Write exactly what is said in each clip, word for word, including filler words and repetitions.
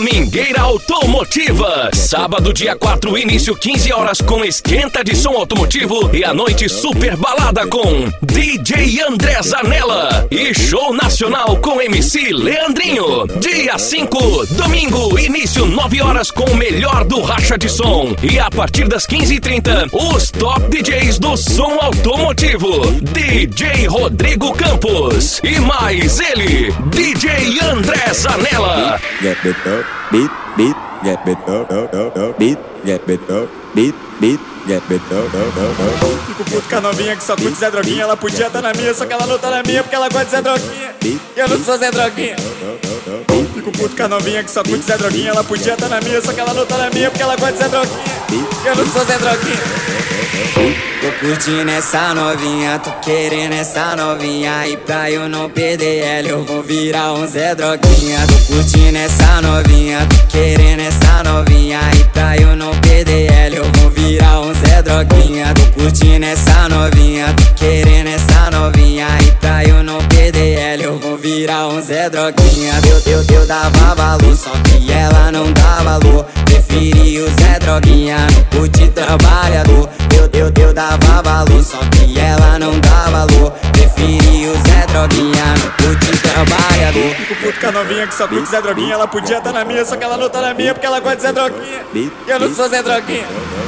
Domingueira Automotiva. Sábado, dia quatro, início quinze horas com esquenta de som automotivo e a noite super balada com D J André Zanella e show nacional com M C Leandrinho. Dia cinco, domingo, início nove horas com o melhor do racha de som e a partir das quinze e trinta, os top D Js do som automotivo, D J Rodrigo Campos e mais ele, D J André Zanella. Get it up, beat, beat, get it up, up, up, up, beat, get it up, beat, beat, get it up, up, up, up. Fico puto com a novinha que só curte Zé Droguinha. Ela podia tá na minha, só que ela não tá na minha porque ela gosta de Zé Droguinha. E eu não sou Zé Droguinha. Fico puto com a novinha que só curte Zé Droguinha. Ela podia tá na minha, só que ela não tá na minha porque ela gosta de Zé Droguinha. E eu não sou Zé Droguinha. Tô curtindo essa novinha, tô querendo essa novinha. E pra eu não perder ela, eu vou virar um Zé Droguinha. Tô curtindo essa novinha, tô querendo essa novinha. E pra eu não perder ela, eu vou virar um Zé Droguinha. Tô curtindo essa novinha, tô querendo essa novinha. E pra eu não perder ela, eu vou virar um Zé Droguinha. Eu, eu, eu dava valor, só que ela não dá valor. Preferi o Zé Droguinha no curte trabalhador. Eu, eu, eu dava valor, só que ela não dá valor. Preferi o Zé Droguinha no curte trabalhador. Fico puto com a novinha que só curte Zé Droguinha. Ela podia tá na minha, só que ela não tá na minha porque ela gosta de Zé Droguinha. E eu não sou Zé Droguinha.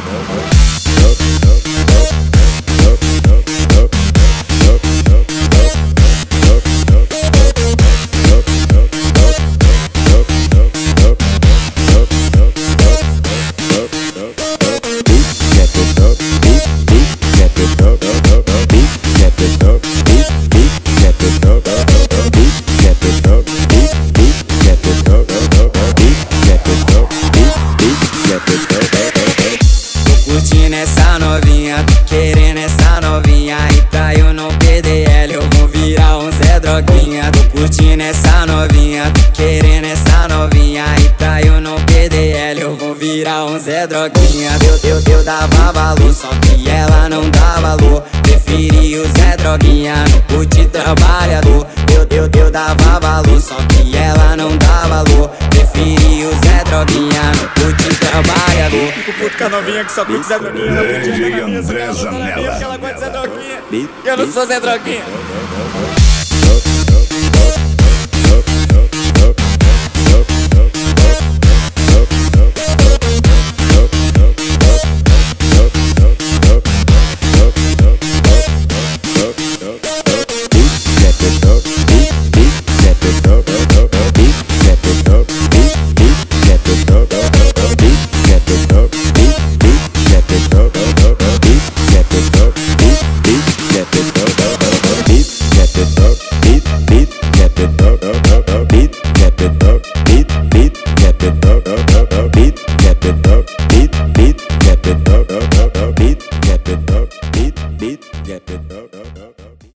Curtindo essa novinha, tô querendo essa novinha. E pra eu não perder ela, eu vou virar um Zé Droguinha. Tô curtindo essa novinha, tô querendo essa novinha. E pra eu não perder ela, eu vou virar um Zé Droguinha. Eu, eu, eu dava valor, só que ela não dá valor. Preferi o Zé Droguinha no curte trabalhador. Eu, eu, eu dava valor, só que ela não dá valor. Preferi o Zé Droguinha no curte trabalhador. Fico puto com a novinha que só curte Zé Droguinha. Ela podia tá na minha, só que ela não tá na minha porque ela gosta de Zé Droguinha. E eu não sou Zé Droguinha.